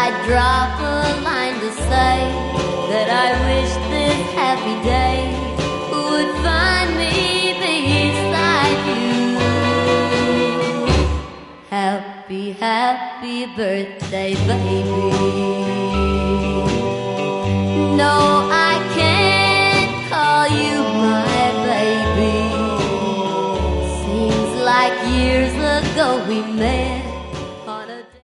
drop a line to say that I wish this happy day would find me beside you. Happy, happy birthday, baby. No, I can't call you my baby. Seems like years ago we met.